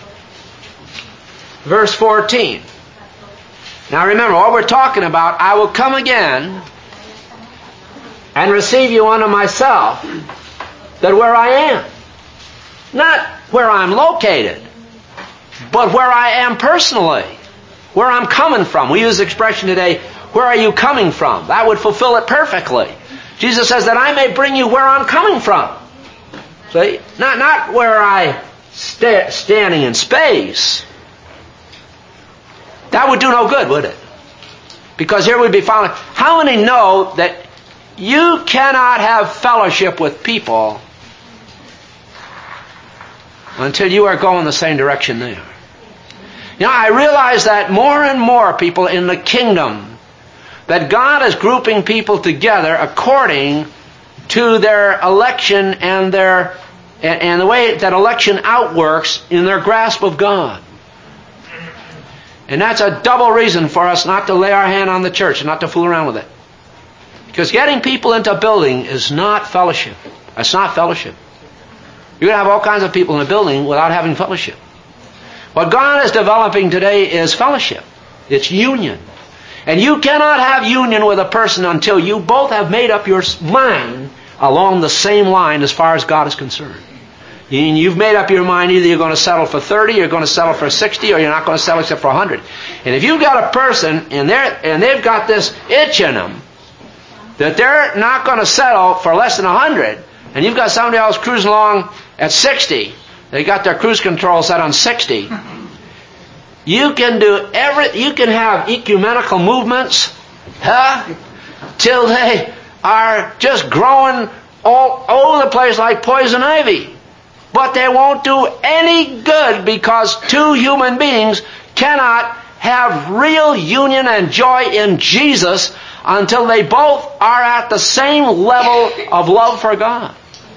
verse 14. Now remember, what we're talking about, I will come again and receive you unto myself, that where I am, not where I'm located, but where I am personally, where I'm coming from. We use the expression today, where are you coming from? That would fulfill it perfectly. Jesus says that I may bring you where I'm coming from. See? Not where I standing in space. That would do no good, would it? Because here we'd be following. How many know that you cannot have fellowship with people until you are going the same direction they are? You know, I realize that more and more people in the kingdom, that God is grouping people together according to their election and the way that election outworks in their grasp of God. And that's a double reason for us not to lay our hand on the church and not to fool around with it. Because getting people into a building is not fellowship. It's not fellowship. You're going to have all kinds of people in a building without having fellowship. What God is developing today is fellowship. It's union. And you cannot have union with a person until you both have made up your mind along the same line as far as God is concerned. You've made up your mind, either you're going to settle for 30, you're going to settle for 60, or you're not going to settle except for 100. And if you've got a person and they've got this itch in them that they're not going to settle for less than 100, and you've got somebody else cruising along at 60, they got their cruise control set on 60, you can have ecumenical movements, till they are just growing all over the place like poison ivy. But they won't do any good because two human beings cannot have real union and joy in Jesus until they both are at the same level of love for God.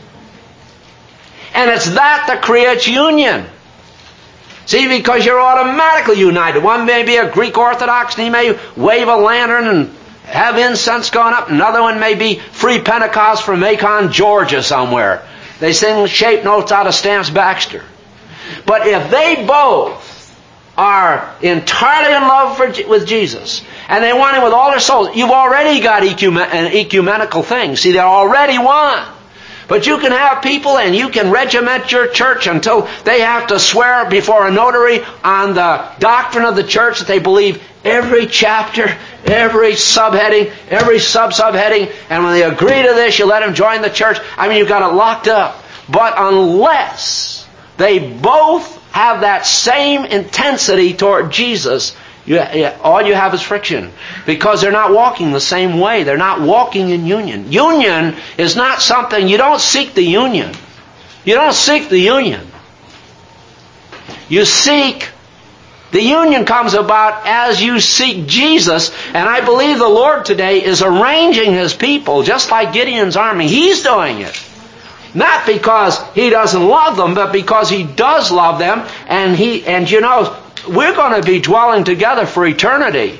And it's that creates union. See, because you're automatically united. One may be a Greek Orthodox and he may wave a lantern and have incense going up. Another one may be Free Pentecost from Macon, Georgia somewhere. They sing shape notes out of Stamps Baxter. But if they both are entirely in love with Jesus, and they want Him with all their souls, you've already got an ecumenical thing. See, they're already one. But you can have people and you can regiment your church until they have to swear before a notary on the doctrine of the church that they believe every chapter, every subheading, every sub-subheading, and when they agree to this, you let them join the church. I mean, you've got it locked up. But unless they both have that same intensity toward Jesus, all you have is friction. Because they're not walking the same way. They're not walking in union. Union is not something, you don't seek the union. You don't seek the union. You seek, the union comes about as you seek Jesus. And I believe the Lord today is arranging His people, just like Gideon's army. He's doing it. Not because He doesn't love them, but because He does love them. And you know, we're going to be dwelling together for eternity.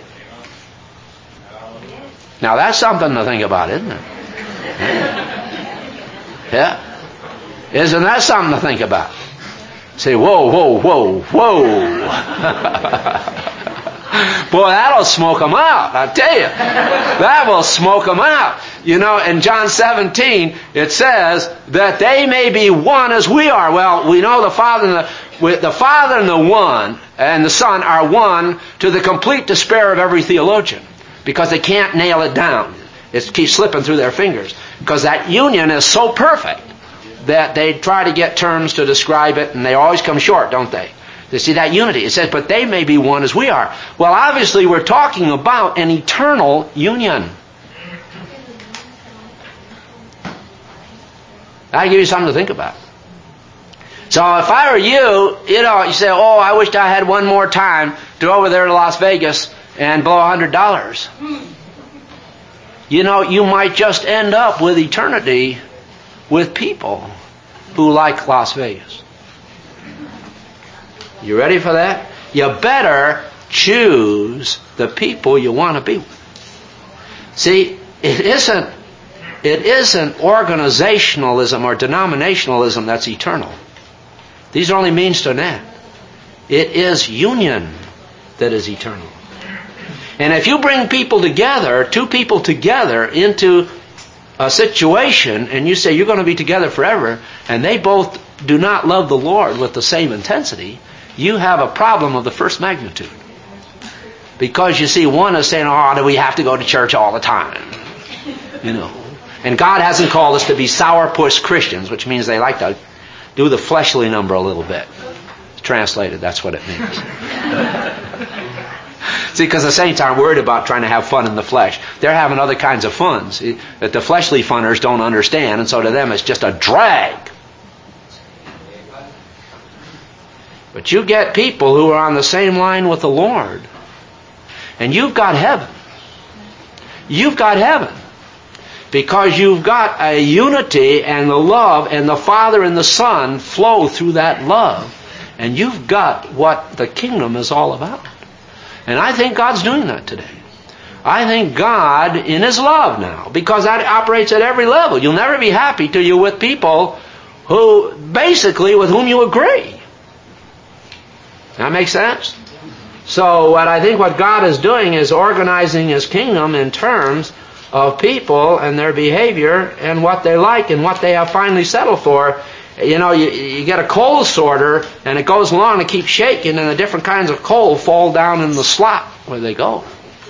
Now that's something to think about, isn't it? Yeah. Isn't that something to think about? Say, whoa, whoa, whoa, whoa. Boy, that'll smoke them out, I tell you. That will smoke them out. You know, in John 17, it says that they may be one as we are. Well, we know the Father and the One and the Son are one to the complete despair of every theologian, because they can't nail it down. It keeps slipping through their fingers, because that union is so perfect that they try to get terms to describe it, and they always come short, don't they? You see that unity. It says, but they may be one as we are. Well, obviously we're talking about an eternal union. That'll give you something to think about. So if I were you, you say, oh, I wished I had one more time to go over there to Las Vegas and blow $100. You know, you might just end up with eternity with people who like Las Vegas. You ready for that? You better choose the people you want to be with. See, it isn't organizationalism or denominationalism that's eternal. These are only means to an end. It is union that is eternal. And if you bring people together, two people together into a situation, and you say you're going to be together forever, and they both do not love the Lord with the same intensity, you have a problem of the first magnitude. Because you see, one is saying, oh, do we have to go to church all the time? You know. And God hasn't called us to be sourpuss Christians, which means they like to do the fleshly number a little bit. Translated, that's what it means. See, because the saints aren't worried about trying to have fun in the flesh. They're having other kinds of fun that the fleshly funners don't understand, and so to them it's just a drag. But you get people who are on the same line with the Lord, and you've got heaven. You've got heaven. Because you've got a unity, and the love and the Father and the Son flow through that love. And you've got what the kingdom is all about. And I think God's doing that today. I think God, in His love now, because that operates at every level. You'll never be happy till you're with people who, basically, with whom you agree. That makes sense? So what God is doing is organizing His kingdom in terms of people and their behavior and what they like and what they have finally settled for. You know, you get a coal sorter, and it goes along and keeps shaking, and the different kinds of coal fall down in the slot where they go.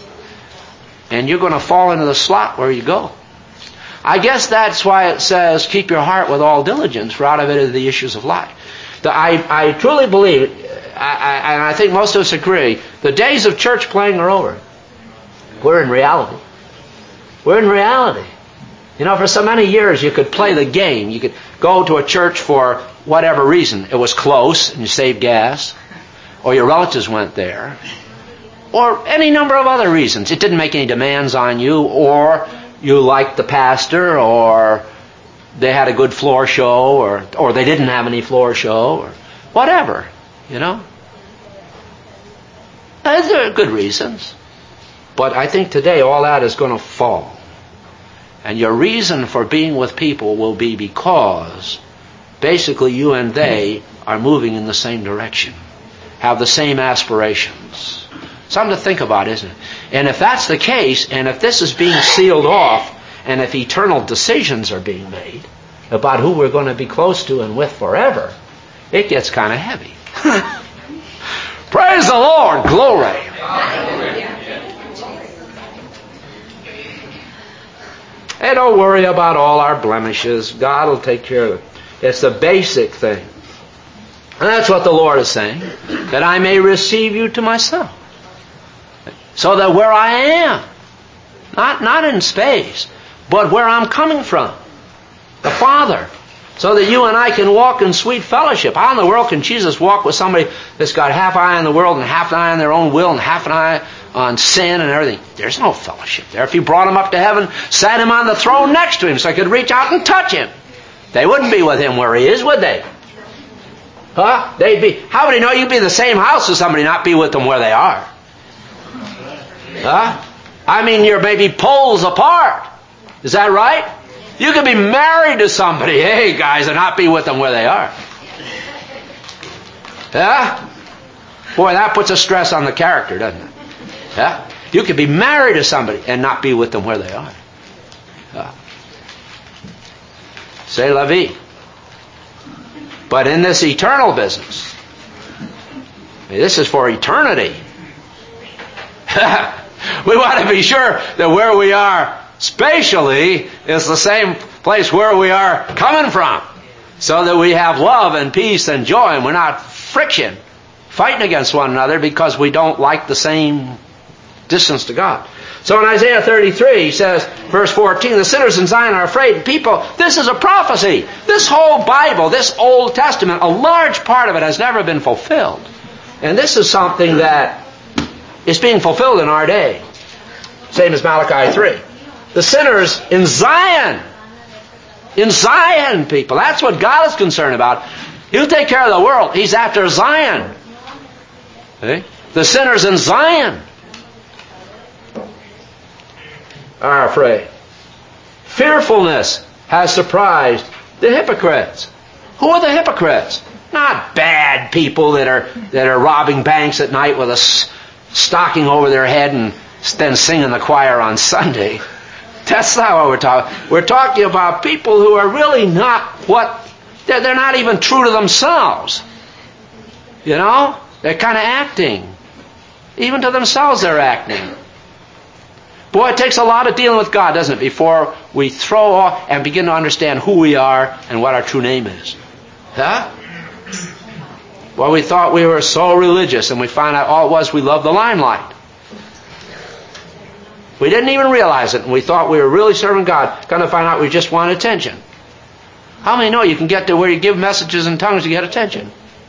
And you're going to fall into the slot where you go. I guess that's why it says, keep your heart with all diligence, for out of it are the issues of life. I truly believe, and I think most of us agree, the days of church playing are over. We're in reality. We're in reality. You know, for so many years you could play the game. You could go to a church for whatever reason. It was close and you saved gas, or your relatives went there, or any number of other reasons. It didn't make any demands on you, or you liked the pastor, or they had a good floor show, or they didn't have any floor show, or whatever, you know. There are good reasons. But I think today all that is going to fall. And your reason for being with people will be because basically you and they are moving in the same direction, have the same aspirations. Something to think about, isn't it? And if that's the case, and if this is being sealed off, and if eternal decisions are being made about who we're going to be close to and with forever, it gets kind of heavy. Praise the Lord! Glory! Hey, don't worry about all our blemishes. God will take care of it. It's the basic thing. And that's what the Lord is saying. That I may receive you to myself. So that where I am, not in space, but where I'm coming from, the Father, so that you and I can walk in sweet fellowship. How in the world can Jesus walk with somebody that's got half eye on the world and half an eye on their own will and half an eye on sin and everything? There's no fellowship there. If He brought him up to heaven, sat him on the throne next to Him so I could reach out and touch him, they wouldn't be with Him where He is, would they? Huh? How would he know you'd be in the same house as somebody, not be with them where they are? Huh? I mean, you're maybe poles apart. Is that right? You could be married to somebody, hey guys, and not be with them where they are. Yeah? Boy, that puts a stress on the character, doesn't it? Yeah? You could be married to somebody and not be with them where they are. C'est la vie. But in this eternal business, this is for eternity. We want to be sure that where we are spatially is the same place where we are coming from, so that we have love and peace and joy, and we're not friction, fighting against one another because we don't like the same distance to God. So in Isaiah 33, he says, verse 14, the sinners in Zion are afraid. People, this is a prophecy. This whole Bible, this Old Testament, a large part of it has never been fulfilled. And this is something that is being fulfilled in our day. Same as Malachi 3. The sinners in Zion. In Zion, people. That's what God is concerned about. He'll take care of the world. He's after Zion. Okay? The sinners in Zion are afraid. Fearfulness has surprised the hypocrites. Who are the hypocrites? Not bad people that are robbing banks at night with a stocking over their head and then singing the choir on Sunday. That's not what we're talking. We're talking about people who are really not they're not even true to themselves. You know? They're kind of acting. Even to themselves they're acting. Boy, it takes a lot of dealing with God, doesn't it, before we throw off and begin to understand who we are and what our true name is. Huh? Well, we thought we were so religious, and we found out all it was we loved the limelight. We didn't even realize it, and we thought we were really serving God. Kind of find out we just want attention. How many know you can get to where you give messages in tongues to get attention?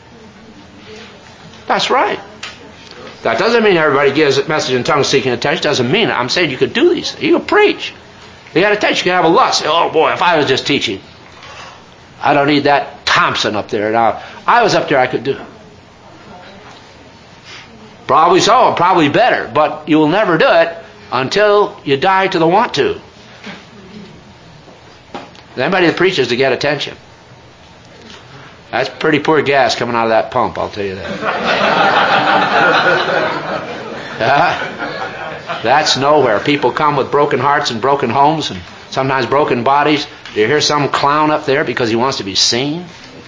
That's right. That doesn't mean everybody gives a message in tongues seeking attention. Doesn't mean it. I'm saying you could do these. You can preach. You got attention. You can have a lust. Oh boy, if I was just teaching. I don't need that Thompson up there. Now, I was up there, I could do. Probably so, probably better. But you will never do it until you die to the want to. Anybody that preaches to get attention. That's pretty poor gas coming out of that pump, I'll tell you that. That's nowhere. People come with broken hearts and broken homes and sometimes broken bodies. You hear some clown up there because he wants to be seen.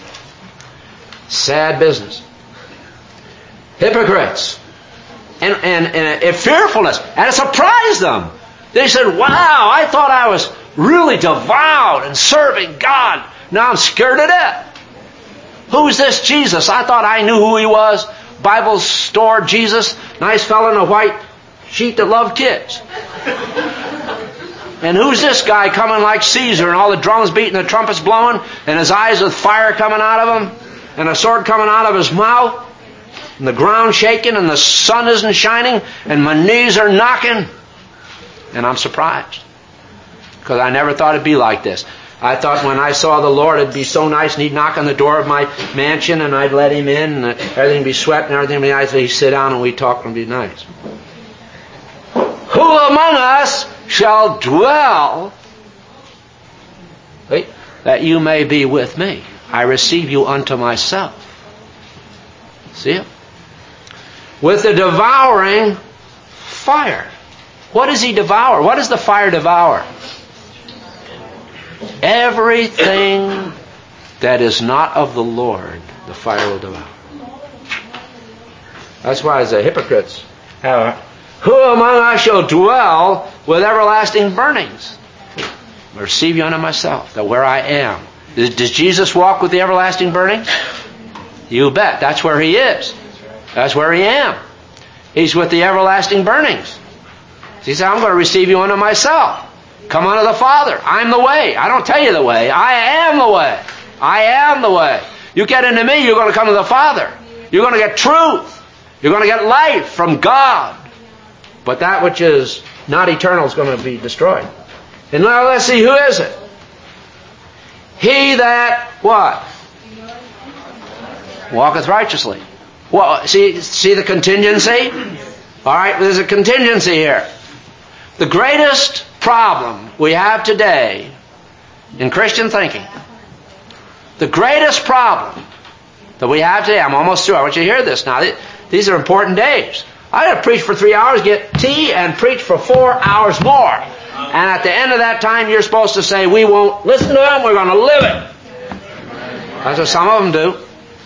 Sad business. Hypocrites. And fearfulness. And it surprised them. They said, wow, I thought I was really devout and serving God. Now I'm scared to death. Who's this Jesus? I thought I knew who he was. Bible store Jesus. Nice fellow in a white sheet that loved kids. And who's this guy coming like Caesar and all the drums beating, the trumpets blowing, and his eyes with fire coming out of him, and a sword coming out of his mouth, and the ground shaking, and the sun isn't shining, and my knees are knocking? And I'm surprised. Because I never thought it'd be like this. I thought when I saw the Lord, it'd be so nice, and he'd knock on the door of my mansion, and I'd let him in, and everything would be sweat, and everything would be nice, and he'd sit down, and we'd talk, and it'd be nice. Who among us shall dwell, that you may be with me? I receive you unto myself. See it? With the devouring fire. What does he devour? What does the fire devour? Everything that is not of the Lord, the fire will devour. That's why the hypocrites have, who among us shall dwell with everlasting burnings? I receive you unto myself, that where I am. Does Jesus walk with the everlasting burnings? You bet. That's where he is. That's where he am. He's with the everlasting burnings. He said, I'm going to receive you unto myself. Come unto the Father. I'm the way. I don't tell you the way. I am the way. I am the way. You get into me, you're going to come to the Father. You're going to get truth. You're going to get life from God. But that which is not eternal is going to be destroyed. And now let's see, who is it? He that, what? walketh righteously. Well, see the contingency? All right, there's a contingency here. The greatest problem we have today in Christian thinking, the greatest problem that we have today, I'm almost through, I want you to hear this now. These are important days. I got to preach for 3 hours, get tea, and preach for 4 hours more. And at the end of that time, you're supposed to say, we won't listen to them, we're going to live it. That's what some of them do.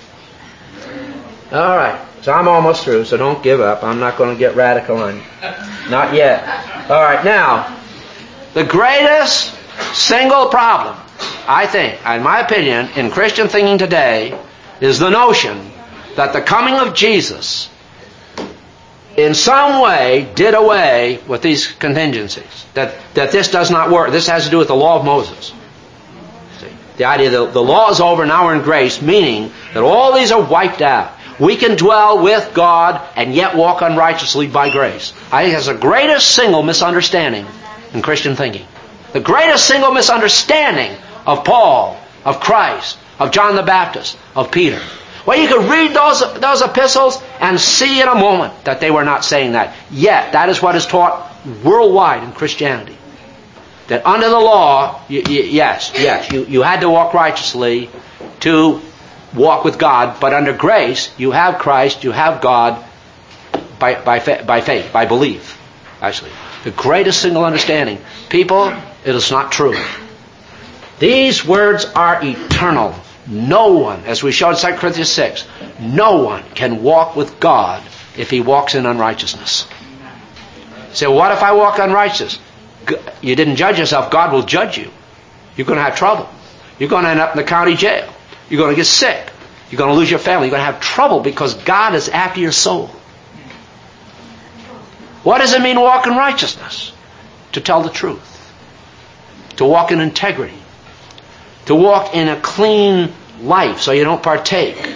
All right, so I'm almost through, so don't give up. I'm not going to get radical on you. Not yet. All right, now, the greatest single problem, I think, in my opinion, in Christian thinking today, is the notion that the coming of Jesus in some way did away with these contingencies. That this does not work. This has to do with the law of Moses. See? The idea that the law is over, now we're in grace, meaning that all these are wiped out. We can dwell with God and yet walk unrighteously by grace. I think that's the greatest single misunderstanding in Christian thinking. The greatest single misunderstanding of Paul, of Christ, of John the Baptist, of Peter. Well, you could read those epistles and see in a moment that they were not saying that. Yet, that is what is taught worldwide in Christianity. That under the law, you had to walk righteously to walk with God, but under grace, you have Christ, you have God by faith, by belief, actually. The greatest single understanding. People, it is not true. These words are eternal. No one, as we showed in 2 Corinthians 6, no one can walk with God if he walks in unrighteousness. You say, well, what if I walk unrighteous? You didn't judge yourself. God will judge you. You're going to have trouble. You're going to end up in the county jail. You're going to get sick. You're going to lose your family. You're going to have trouble because God is after your soul. What does it mean to walk in righteousness? To tell the truth. To walk in integrity. To walk in a clean life so you don't partake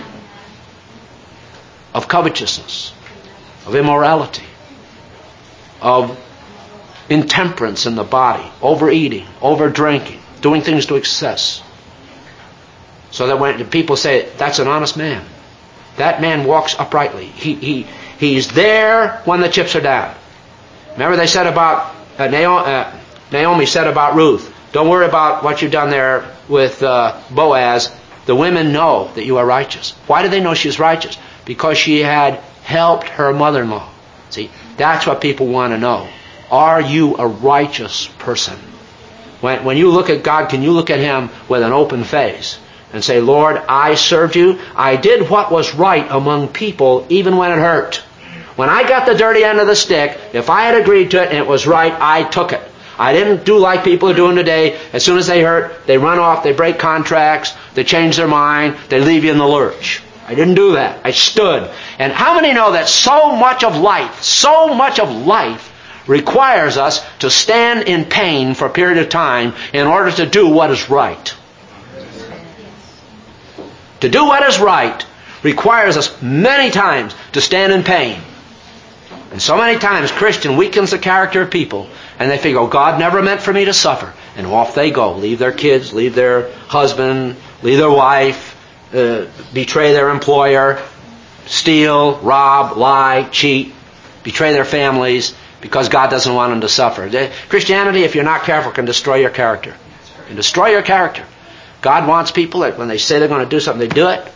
of covetousness, of immorality, of intemperance in the body, overeating, overdrinking, doing things to excess. So that when people say, that's an honest man, that man walks uprightly. He's there when the chips are down. Remember they said about, Naomi said about Ruth, don't worry about what you've done there with Boaz. The women know that you are righteous. Why do they know she's righteous? Because she had helped her mother-in-law. See, that's what people want to know. Are you a righteous person? When you look at God, can you look at Him with an open face and say, Lord, I served you. I did what was right among people even when it hurt. When I got the dirty end of the stick, if I had agreed to it and it was right, I took it. I didn't do like people are doing today. As soon as they hurt, they run off, they break contracts, they change their mind, they leave you in the lurch. I didn't do that. I stood. And how many know that so much of life requires us to stand in pain for a period of time in order to do what is right? To do what is right requires us many times to stand in pain. And so many times Christian weakens the character of people, and they figure, oh, God never meant for me to suffer. And off they go. Leave their kids, leave their husband, leave their wife, betray their employer, steal, rob, lie, cheat, betray their families because God doesn't want them to suffer. Christianity, if you're not careful, can destroy your character. It can destroy your character. God wants people that when they say they're going to do something, they do it.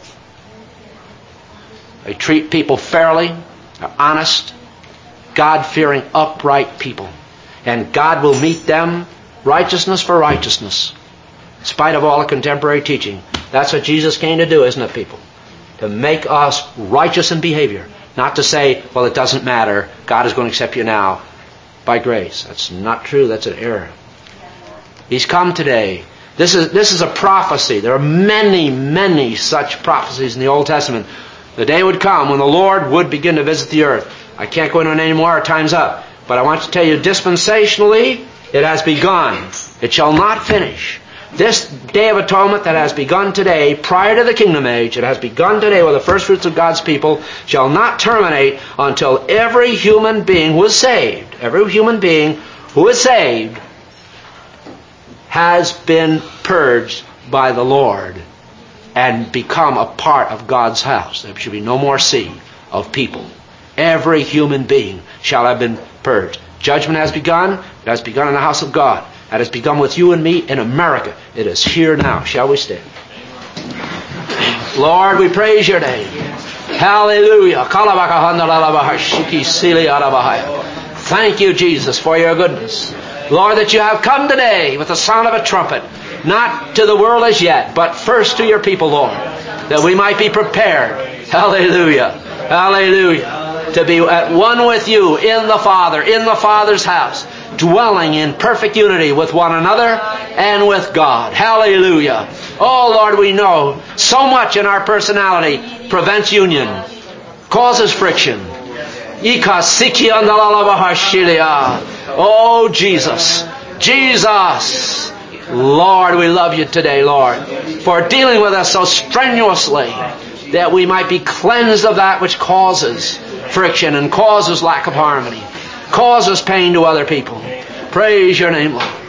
They treat people fairly, they're honest, God-fearing, upright people. And God will meet them righteousness for righteousness. In spite of all the contemporary teaching. That's what Jesus came to do, isn't it, people? To make us righteous in behavior. Not to say, well, it doesn't matter. God is going to accept you now by grace. That's not true. That's an error. He's come today. This is a prophecy. There are many, many such prophecies in the Old Testament. The day would come when the Lord would begin to visit the earth. I can't go into it anymore. Our time's up. But I want to tell you, dispensationally, it has begun. It shall not finish. This Day of Atonement that has begun today, prior to the Kingdom Age, it has begun today with the first fruits of God's people, shall not terminate until every human being who is saved, has been purged by the Lord and become a part of God's house. There should be no more sea of people. Every human being shall have been purged. Judgment has begun. It has begun in the house of God. It has begun with you and me in America. It is here now. Shall we stand? Lord, we praise your name. Hallelujah. Thank you, Jesus, for your goodness. Lord, that you have come today with the sound of a trumpet, not to the world as yet, but first to your people, Lord, that we might be prepared. Hallelujah. Hallelujah. To be at one with you in the Father's house, dwelling in perfect unity with one another and with God. Hallelujah. Oh, Lord, we know so much in our personality prevents union, causes friction. Oh, Jesus. Jesus. Lord, we love you today, Lord, for dealing with us so strenuously that we might be cleansed of that which causes friction and causes lack of harmony, causes pain to other people. Praise your name, Lord.